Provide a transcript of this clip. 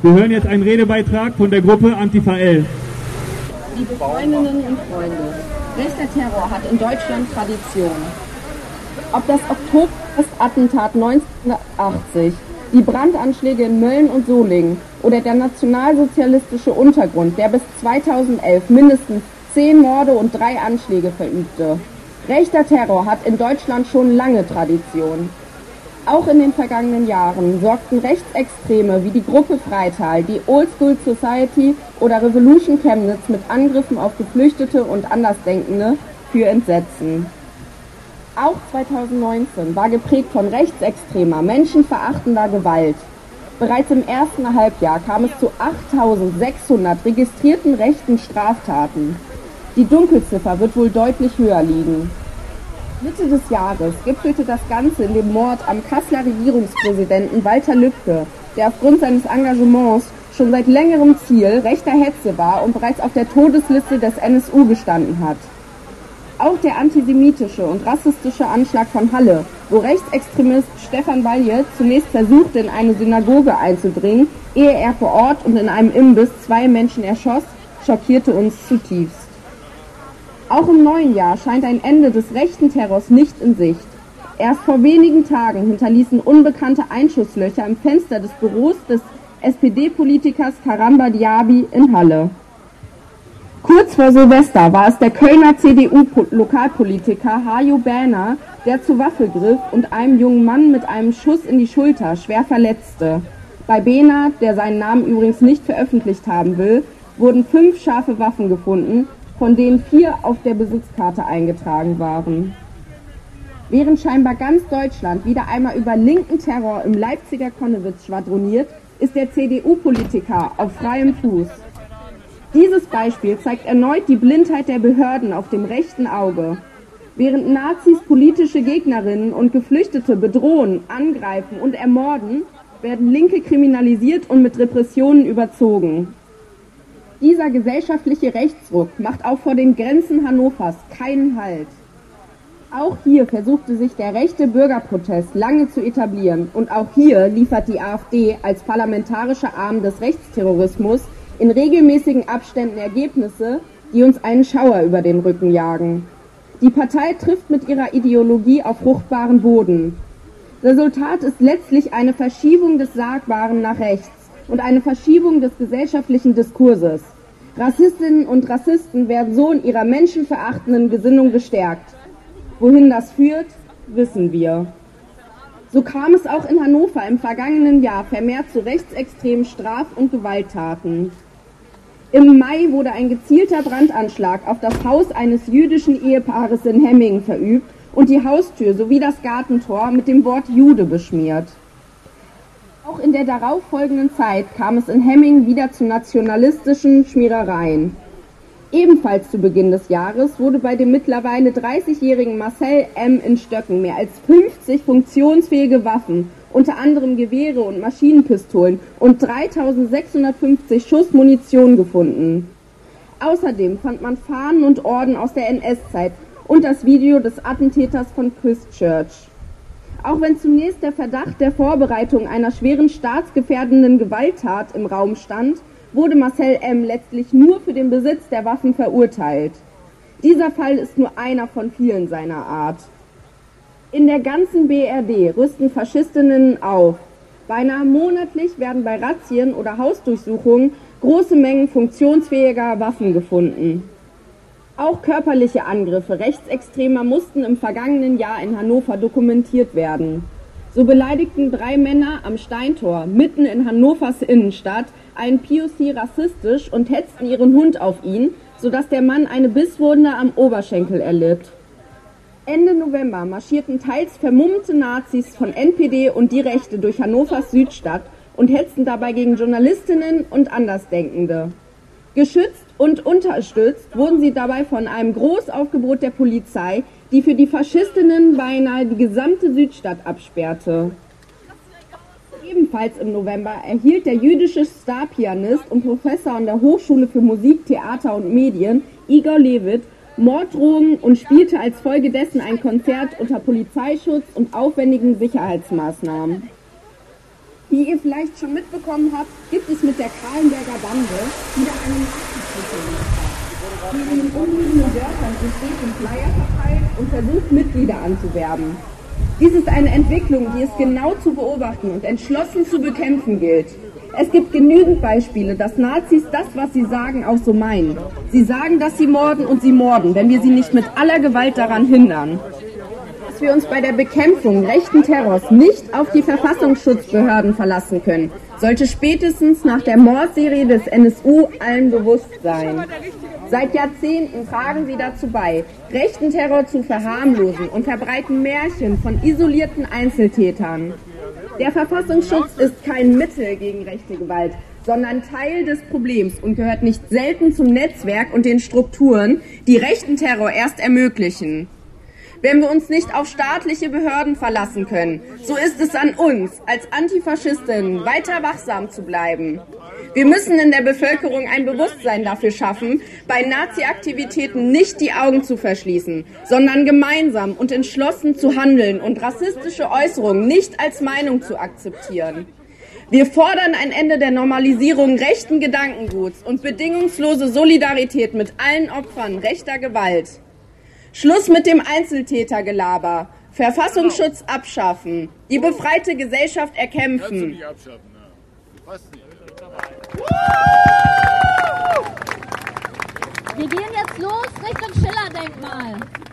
Wir hören jetzt einen Redebeitrag von der Gruppe Antifa L. Liebe Freundinnen und Freunde, rechter Terror hat in Deutschland Tradition. Ob das Oktoberfest-Attentat 1980, die Brandanschläge in Mölln und Solingen oder der nationalsozialistische Untergrund, der bis 2011 mindestens 10 Morde und 3 Anschläge verübte. Rechter Terror hat in Deutschland schon lange Tradition. Auch in den vergangenen Jahren sorgten Rechtsextreme wie die Gruppe Freital, die Old School Society oder Revolution Chemnitz mit Angriffen auf Geflüchtete und Andersdenkende für Entsetzen. Auch 2019 war geprägt von rechtsextremer, menschenverachtender Gewalt. Bereits im ersten Halbjahr kam es zu 8.600 registrierten rechten Straftaten. Die Dunkelziffer wird wohl deutlich höher liegen. Mitte des Jahres gipfelte das Ganze in dem Mord am Kasseler Regierungspräsidenten Walter Lübcke, der aufgrund seines Engagements schon seit längerem Ziel rechter Hetze war und bereits auf der Todesliste des NSU gestanden hat. Auch der antisemitische und rassistische Anschlag von Halle, wo Rechtsextremist Stefan Balje zunächst versuchte, in eine Synagoge einzudringen, ehe er vor Ort und in einem Imbiss 2 Menschen erschoss, schockierte uns zutiefst. Auch im neuen Jahr scheint ein Ende des rechten Terrors nicht in Sicht. Erst vor wenigen Tagen hinterließen unbekannte Einschusslöcher im Fenster des Büros des SPD-Politikers Karamba Diaby in Halle. Kurz vor Silvester war es der Kölner CDU-Lokalpolitiker Hajo Berner, der zur Waffe griff und einen jungen Mann mit einem Schuss in die Schulter schwer verletzte. Bei Berner, der seinen Namen übrigens nicht veröffentlicht haben will, wurden 5 scharfe Waffen gefunden, von denen 4 auf der Besitzkarte eingetragen waren. Während scheinbar ganz Deutschland wieder einmal über linken Terror im Leipziger Konnewitz schwadroniert, ist der CDU-Politiker auf freiem Fuß. Dieses Beispiel zeigt erneut die Blindheit der Behörden auf dem rechten Auge. Während Nazis politische Gegnerinnen und Geflüchtete bedrohen, angreifen und ermorden, werden Linke kriminalisiert und mit Repressionen überzogen. Dieser gesellschaftliche Rechtsruck macht auch vor den Grenzen Hannovers keinen Halt. Auch hier versuchte sich der rechte Bürgerprotest lange zu etablieren und auch hier liefert die AfD als parlamentarischer Arm des Rechtsterrorismus in regelmäßigen Abständen Ergebnisse, die uns einen Schauer über den Rücken jagen. Die Partei trifft mit ihrer Ideologie auf fruchtbaren Boden. Resultat ist letztlich eine Verschiebung des Sagbaren nach rechts und eine Verschiebung des gesellschaftlichen Diskurses. Rassistinnen und Rassisten werden so in ihrer menschenverachtenden Gesinnung gestärkt. Wohin das führt, wissen wir. So kam es auch in Hannover im vergangenen Jahr vermehrt zu rechtsextremen Straf- und Gewalttaten. Im Mai wurde ein gezielter Brandanschlag auf das Haus eines jüdischen Ehepaares in Hemmingen verübt und die Haustür sowie das Gartentor mit dem Wort Jude beschmiert. Auch in der darauffolgenden Zeit kam es in Hemmingen wieder zu nationalistischen Schmierereien. Ebenfalls zu Beginn des Jahres wurde bei dem mittlerweile 30-jährigen Marcel M. in Stöcken mehr als 50 funktionsfähige Waffen, unter anderem Gewehre und Maschinenpistolen und 3.650 Schuss Munition gefunden. Außerdem fand man Fahnen und Orden aus der NS-Zeit und das Video des Attentäters von Christchurch. Auch wenn zunächst der Verdacht der Vorbereitung einer schweren staatsgefährdenden Gewalttat im Raum stand, wurde Marcel M. letztlich nur für den Besitz der Waffen verurteilt. Dieser Fall ist nur einer von vielen seiner Art. In der ganzen BRD rüsten Faschistinnen auf. Beinahe monatlich werden bei Razzien oder Hausdurchsuchungen große Mengen funktionsfähiger Waffen gefunden. Auch körperliche Angriffe Rechtsextremer mussten im vergangenen Jahr in Hannover dokumentiert werden. So beleidigten 3 Männer am Steintor mitten in Hannovers Innenstadt einen POC rassistisch und hetzten ihren Hund auf ihn, sodass der Mann eine Bisswunde am Oberschenkel erlitt. Ende November marschierten teils vermummte Nazis von NPD und die Rechte durch Hannovers Südstadt und hetzten dabei gegen Journalistinnen und Andersdenkende. Geschützt und unterstützt wurden sie dabei von einem Großaufgebot der Polizei, die für die Faschistinnen beinahe die gesamte Südstadt absperrte. Ebenfalls im November erhielt der jüdische Starpianist und Professor an der Hochschule für Musik, Theater und Medien, Igor Levit, Morddrohungen und spielte als Folge dessen ein Konzert unter Polizeischutz und aufwendigen Sicherheitsmaßnahmen. Wie ihr vielleicht schon mitbekommen habt, gibt es mit der Kahlenberger Bande wieder eine Nazi-Gruppe, die in den umliegenden Dörfern in Städten Flyer verteilt und versucht, Mitglieder anzuwerben. Dies ist eine Entwicklung, die es genau zu beobachten und entschlossen zu bekämpfen gilt. Es gibt genügend Beispiele, dass Nazis das, was sie sagen, auch so meinen. Sie sagen, dass sie morden und sie morden, wenn wir sie nicht mit aller Gewalt daran hindern. Dass wir uns bei der Bekämpfung rechten Terrors nicht auf die Verfassungsschutzbehörden verlassen können, sollte spätestens nach der Mordserie des NSU allen bewusst sein. Seit Jahrzehnten tragen sie dazu bei, rechten Terror zu verharmlosen und verbreiten Märchen von isolierten Einzeltätern. Der Verfassungsschutz ist kein Mittel gegen rechte Gewalt, sondern Teil des Problems und gehört nicht selten zum Netzwerk und den Strukturen, die rechten Terror erst ermöglichen. Wenn wir uns nicht auf staatliche Behörden verlassen können, so ist es an uns, als Antifaschistinnen, weiter wachsam zu bleiben. Wir müssen in der Bevölkerung ein Bewusstsein dafür schaffen, bei Nazi-Aktivitäten nicht die Augen zu verschließen, sondern gemeinsam und entschlossen zu handeln und rassistische Äußerungen nicht als Meinung zu akzeptieren. Wir fordern ein Ende der Normalisierung rechten Gedankenguts und bedingungslose Solidarität mit allen Opfern rechter Gewalt. Schluss mit dem Einzeltätergelaber, Verfassungsschutz abschaffen, die befreite Gesellschaft erkämpfen. Wir gehen jetzt los Richtung Schiller-Denkmal.